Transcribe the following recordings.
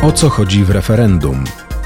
O co chodzi w referendum?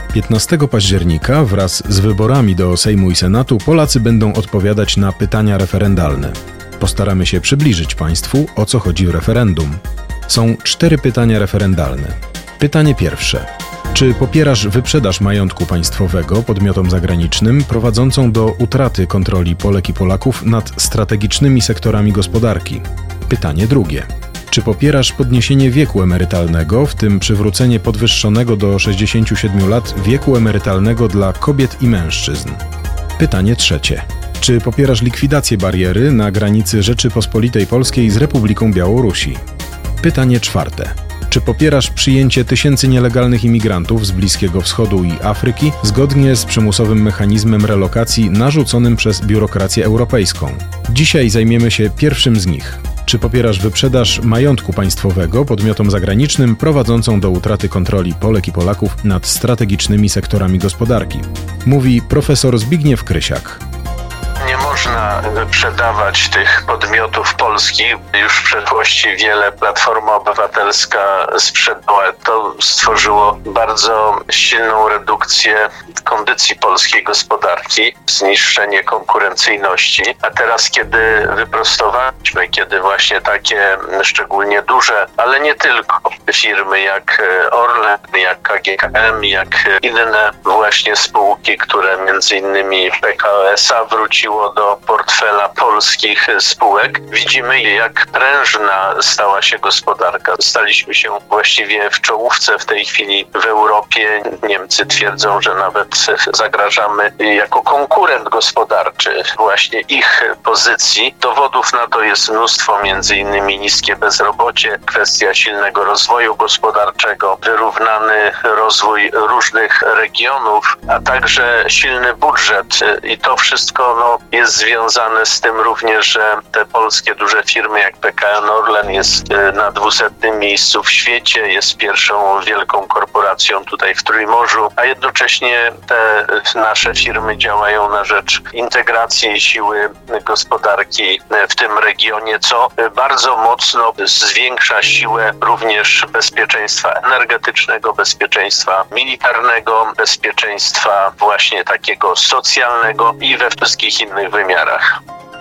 15 października wraz z wyborami do Sejmu i Senatu Polacy będą odpowiadać na pytania referendalne. Postaramy się przybliżyć Państwu, o co chodzi w referendum. Są 4 pytania referendalne. Pytanie pierwsze. Czy popierasz wyprzedaż majątku państwowego podmiotom zagranicznym prowadzącą do utraty kontroli Polek i Polaków nad strategicznymi sektorami gospodarki? Pytanie drugie. Czy popierasz podniesienie wieku emerytalnego, w tym przywrócenie podwyższonego do 67 lat wieku emerytalnego dla kobiet i mężczyzn? Pytanie trzecie. Czy popierasz likwidację bariery na granicy Rzeczypospolitej Polskiej z Republiką Białorusi? Pytanie czwarte. Czy popierasz przyjęcie tysięcy nielegalnych imigrantów z Bliskiego Wschodu i Afryki zgodnie z przymusowym mechanizmem relokacji narzuconym przez biurokrację europejską? Dzisiaj zajmiemy się pierwszym z nich. Czy popierasz wyprzedaż majątku państwowego podmiotom zagranicznym prowadzącą do utraty kontroli Polek i Polaków nad strategicznymi sektorami gospodarki? Mówi profesor Zbigniew Krysiak. Nie można wyprzedawać tych podmiotów polskich. Już w przeszłości wiele Platforma Obywatelska sprzedała. To stworzyło bardzo silną redukcję kondycji polskiej gospodarki, zniszczenie konkurencyjności. A teraz, kiedy wyprostowaliśmy, kiedy właśnie takie szczególnie duże, ale nie tylko firmy jak Orlen, jak KGHM, jak inne właśnie spółki, które między innymi PKO SA wróciło do portfela polskich spółek. Widzimy, jak prężna stała się gospodarka. Staliśmy się właściwie w czołówce w tej chwili w Europie. Niemcy twierdzą, że nawet zagrażamy jako konkurent gospodarczy właśnie ich pozycji. Dowodów na to jest mnóstwo, między innymi niskie bezrobocie, kwestia silnego rozwoju gospodarczego, wyrównany rozwój różnych regionów, a także silny budżet. I to wszystko jest związane z tym również, że te polskie duże firmy jak PKN Orlen jest na 200 miejscu w świecie, jest pierwszą wielką korporacją tutaj w Trójmorzu, a jednocześnie te nasze firmy działają na rzecz integracji siły gospodarki w tym regionie, co bardzo mocno zwiększa siłę również bezpieczeństwa energetycznego, bezpieczeństwa militarnego, bezpieczeństwa właśnie takiego socjalnego i we wszystkich innych wymiarach.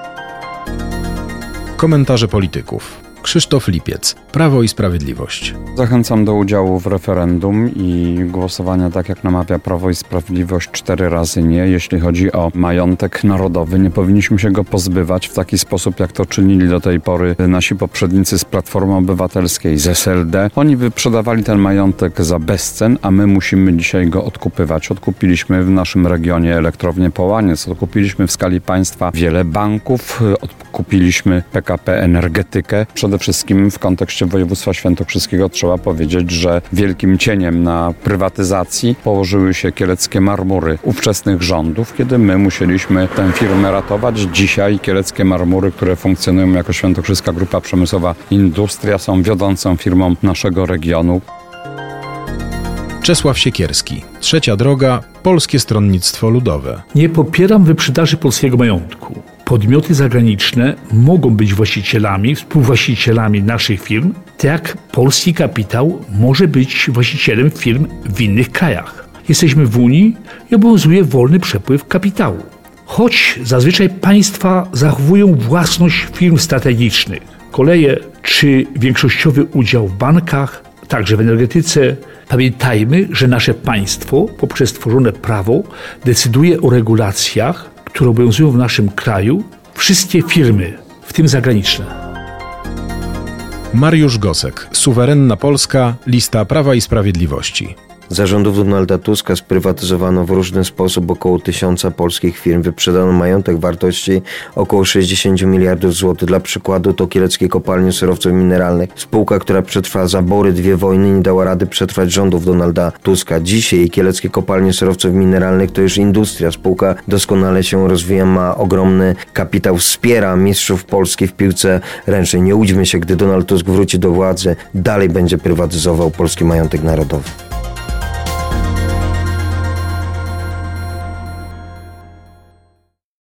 Komentarze polityków. Krzysztof Lipiec, Prawo i Sprawiedliwość. Zachęcam do udziału w referendum i głosowania tak jak namawia Prawo i Sprawiedliwość 4 razy nie. Jeśli chodzi o majątek narodowy, nie powinniśmy się go pozbywać w taki sposób, jak to czynili do tej pory nasi poprzednicy z Platformy Obywatelskiej, z SLD. Oni wyprzedawali ten majątek za bezcen, a my musimy dzisiaj go odkupywać. Odkupiliśmy w naszym regionie elektrownię Połaniec, odkupiliśmy w skali państwa wiele banków, odkupiliśmy PKP Energetykę. Przede wszystkim w kontekście województwa świętokrzyskiego trzeba powiedzieć, że wielkim cieniem na prywatyzacji położyły się kieleckie marmury ówczesnych rządów, kiedy my musieliśmy tę firmę ratować. Dzisiaj kieleckie marmury, które funkcjonują jako Świętokrzyska Grupa Przemysłowa Industria, są wiodącą firmą naszego regionu. Czesław Siekierski, Trzecia Droga, Polskie Stronnictwo Ludowe. Nie popieram wyprzedaży polskiego majątku. Podmioty zagraniczne mogą być właścicielami, współwłaścicielami naszych firm, tak jak polski kapitał może być właścicielem firm w innych krajach. Jesteśmy w Unii i obowiązuje wolny przepływ kapitału. Choć zazwyczaj państwa zachowują własność firm strategicznych, koleje czy większościowy udział w bankach, także w energetyce, pamiętajmy, że nasze państwo poprzez tworzone prawo decyduje o regulacjach, które obowiązują w naszym kraju, wszystkie firmy, w tym zagraniczne. Mariusz Gosek, Suwerenna Polska, lista Prawa i Sprawiedliwości. Za rządów Donalda Tuska sprywatyzowano w różny sposób około 1000 polskich firm. Wyprzedano majątek wartości około 60 miliardów złotych. Dla przykładu to Kieleckie Kopalnie Surowców Mineralnych. Spółka, która przetrwała zabory, 2 wojny, nie dała rady przetrwać rządów Donalda Tuska. Dzisiaj Kieleckie Kopalnie Surowców Mineralnych to już industria. Spółka doskonale się rozwija, ma ogromny kapitał, wspiera mistrzów Polski w piłce ręcznej. Nie łudźmy się, gdy Donald Tusk wróci do władzy, dalej będzie prywatyzował polski majątek narodowy.